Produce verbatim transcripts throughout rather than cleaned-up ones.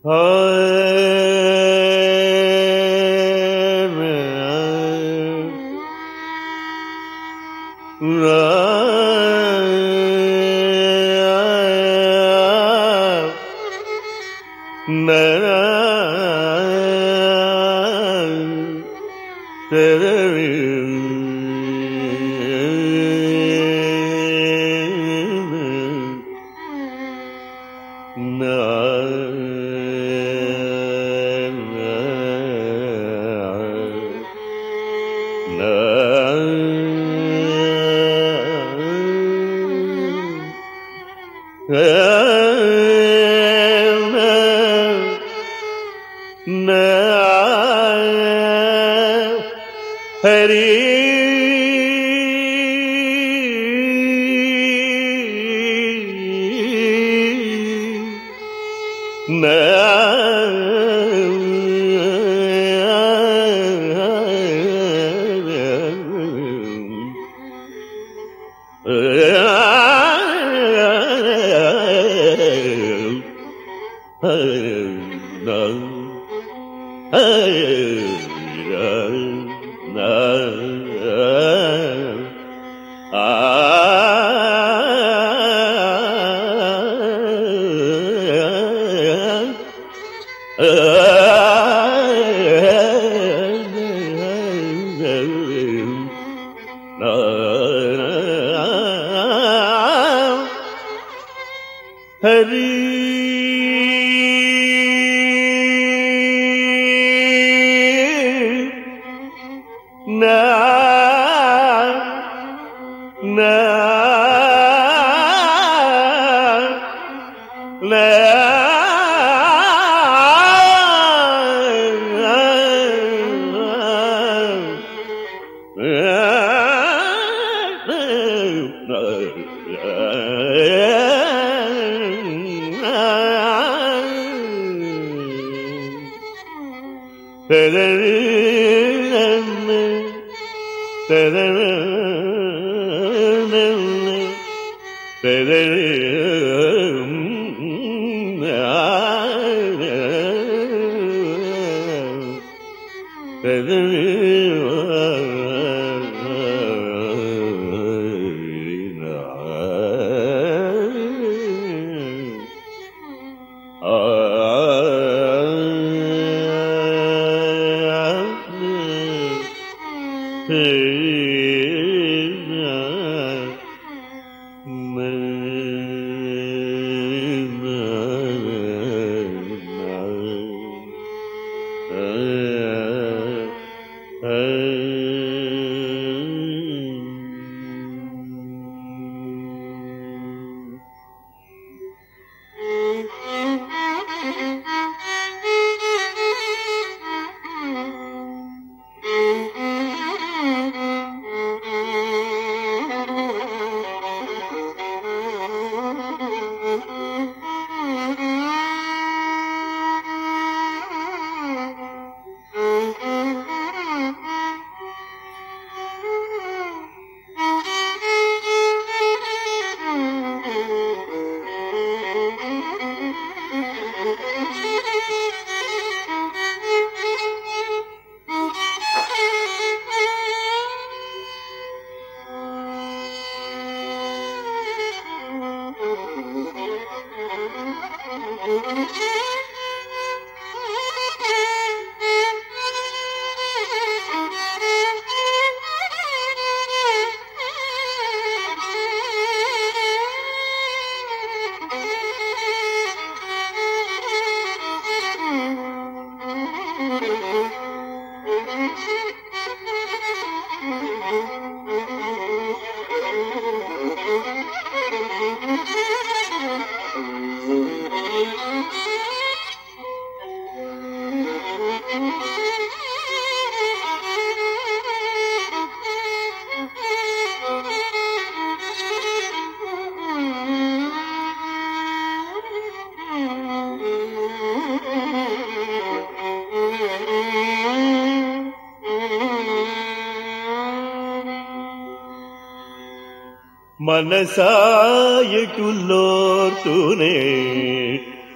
मनसा एटुल्लोर तूने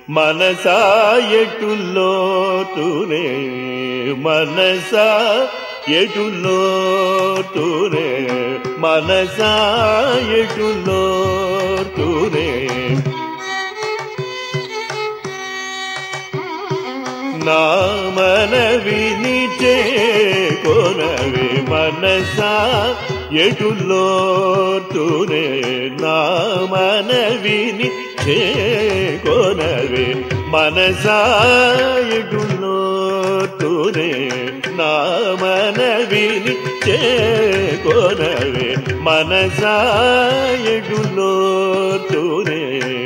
మనసా ఎటులోతునే మనసా ఎటులోతునే మనసా ఎటులోతునే నా మనవిని చేకొనవే మనసా ఎటులోతునే నా మనవిని చేకొనవే మనసా ఎటులోతునే నా మనవిని చేకొనవే మనసా ఎటులోతునే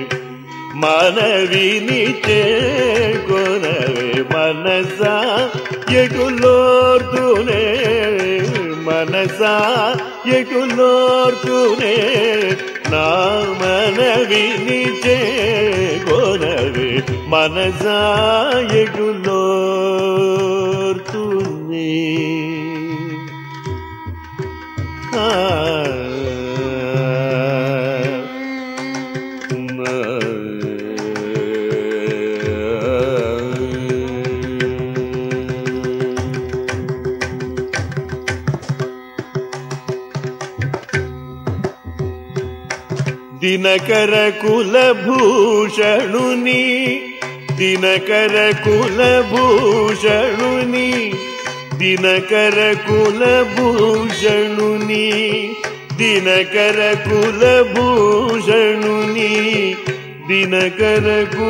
మనవిని చేకొనవే మనసా ఎటులోతునే మనసా ఎటులోతునే నా మనవిని చేకొనవే మనసా ఎటులోతునే ఆ దినకర కులభూషణుని దినకర కులభూషణుని దినకర కులభూషణుని దినకర కులభూషణుని దినకర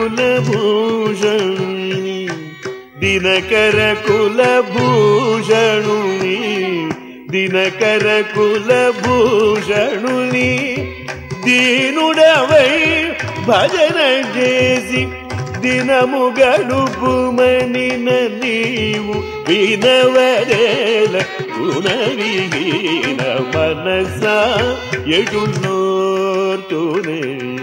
కులభూషణుని దినకర కులభూషణుని దినకర కులభూషణుని దీనుడవై భజన చేసి దినము గడుపుమనిన నీవు వినవరేల గుణవిహీన మనసా ఎటులోతునే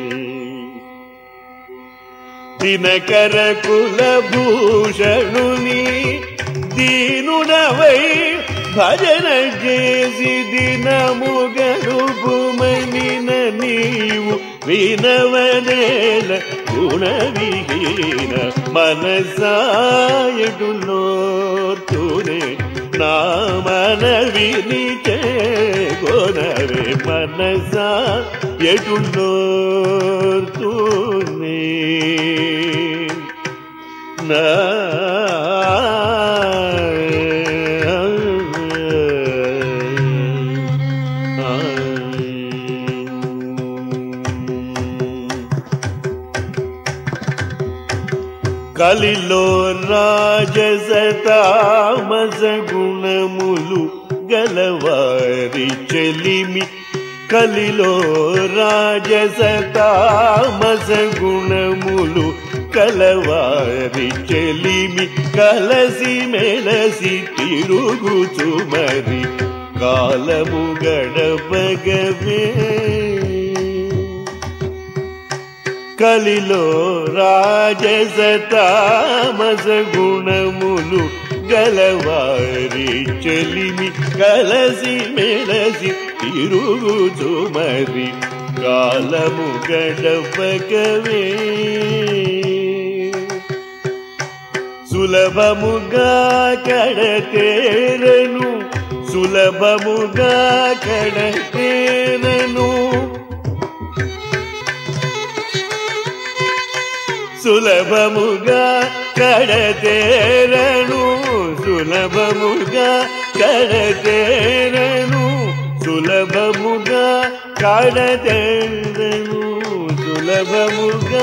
దినకర కులభూషణుని దీనుడవై భజన చేసి దినము గడుపుమనిన నీవు వినవనేల గుణవిహీన మనసా ఎటులోతునే నా మనవిని చేకొనవే మనసా ఎటులోతునే నా కలిలో రాజస తామస గుణములు గలవారి చెలిమి కలిలో రాజస తామస గుణములు కలవారి చెలిమి కలసి మెలసి తిరుగుచు మరి కాలము గడపగవే కలిలో రాజస తామస గుణములు గలవారి చెలిమి కలసి మెలసి తిరుగుచు మరి కాలము గడపగవే సులభముగా కడతేరను సులభముగా కడతేరను సులభముగా కడతేరను సులభముగా కడతేరను సులభముగా కడతేరను సులభముగా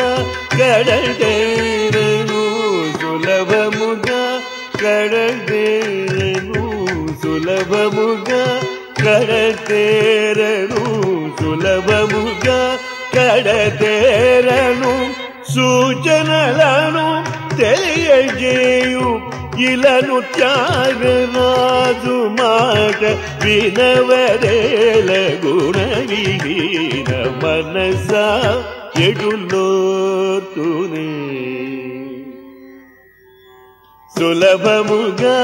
కడతేరను సులభముగా కడతేరను సులభముగా కడతేరను సులభముగా కడతేరను సూచనలను తెలియజేయు ఇలను త్యాగరాజు మాట వినవరేల గుణవిహీన మనసా ఎటులోతునే సులభముగా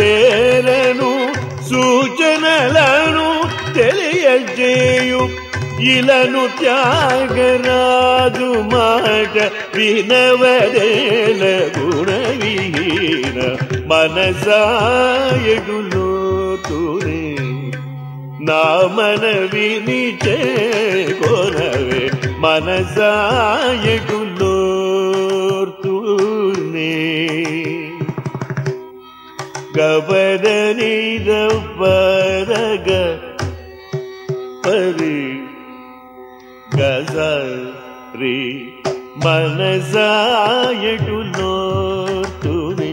కడతేరను సూచనలను తెలియజేయు ఇలను త్యాగరాజు మాట వినవదేల గుణవిహీన మనసాయగులో తూరే నా మనవిని చేకొనవే మనసాయగులో తూనే గబదని రవ్వరగ పరి గజరి మనసాయగులో తూనే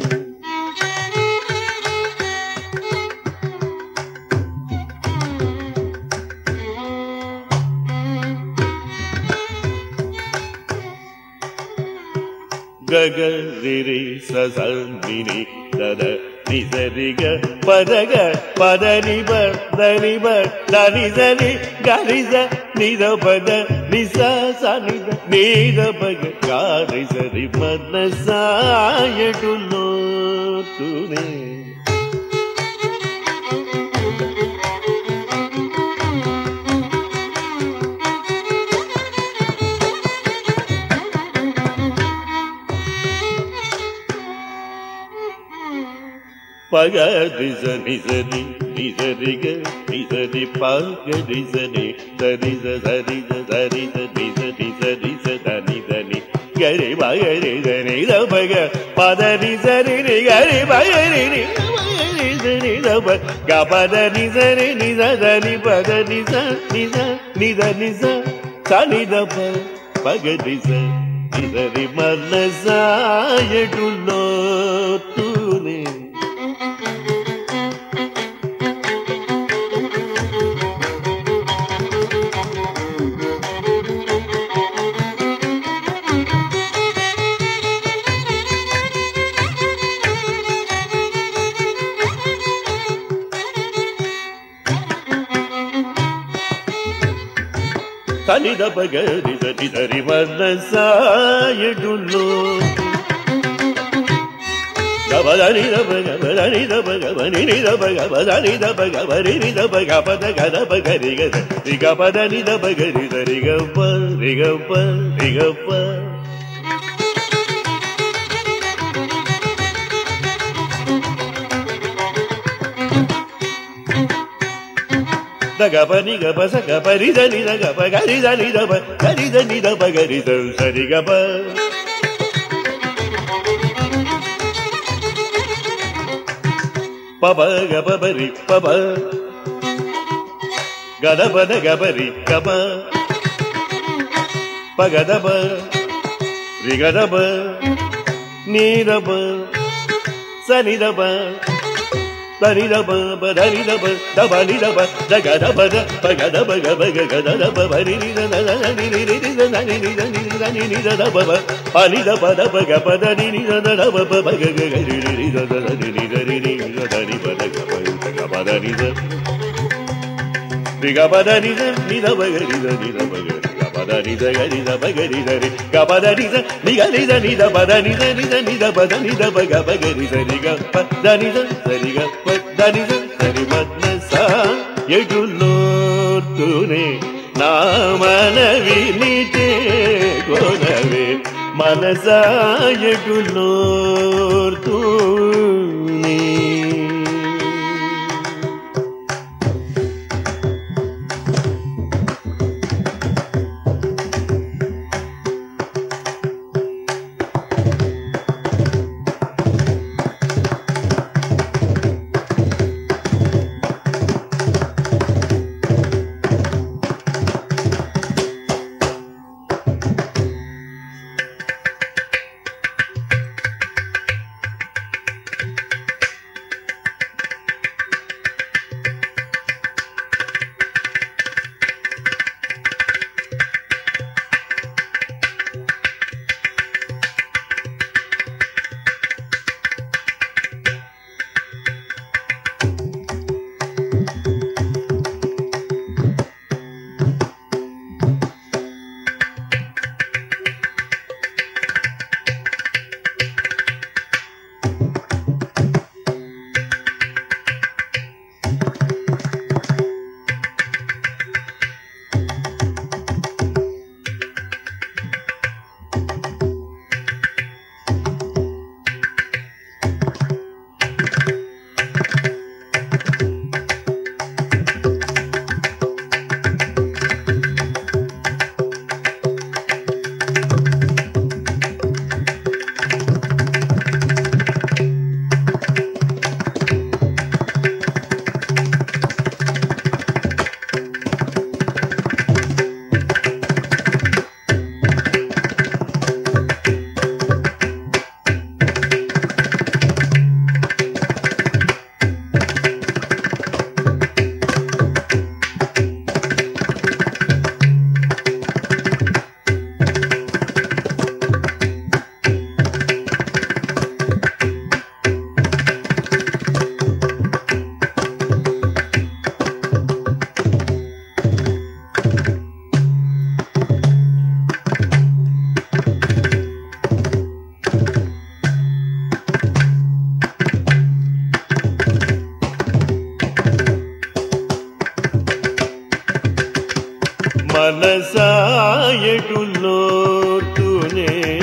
గగరిరి ససందిని దద నిజరిగ పదగ పదనిబ దనిబ దనిజని గరిజ నిద పద నిస సనిద నిద పగ గారిజరి మనసాయగులో తూనే పగ రిజ నిజని నిజరిగ నిజని పగ నిజని దరిజ దరిజ దరిజ నిజ నిజ నిజ దని దని గరి బగరి దని రబగ పద నిజరి ని గరి బగరి ని నిజని రబ గపద నిజరి నిజ దని పద నిజ నిజ నిజ నిజ సని దప పగ నిజ నిజరి మనసాయగులో తూనే సనిద పగరి సరి సరి మనసాయగులో గబదని దబ గబదని దబ గబని దబ గబదని దబ గబరి దబ గపద గద పగరి గద రి గపదని దబ గరి సరి గప రి గప రి గప గపని గప స గపరి దని ద గప గరి దని దబ గరి దని దబ గరి సరి గప పబ గప బరి పబ గదపద గపరి గప పగదబ రిగదబ నీరబ సనిదబ దనిదబ బదనిదబ దబనిదబ దగదబద పగదబ గబగ గదదబ బరి నిద నదని నిద నని నిద నిద నిద దబ అనిదబ దబ గపద నిద దబ బగ గరి నిద దని నిద నిద దని బద గబ గబద నిద రిగబద నిద నిద బగ నిద నిద బగ గబద నిద గరి దబ గరి దరి గబద నిద నిగ నిద నిద బద నిద నిద నిద బద నిద బగ బగరి దరి గప దనిద దరి గప దనిద దరి మనసాయగులో తూనే నా మనవిని చేకొనవే మనసాయగులో తూనే మనసాయటున్నోర్తునే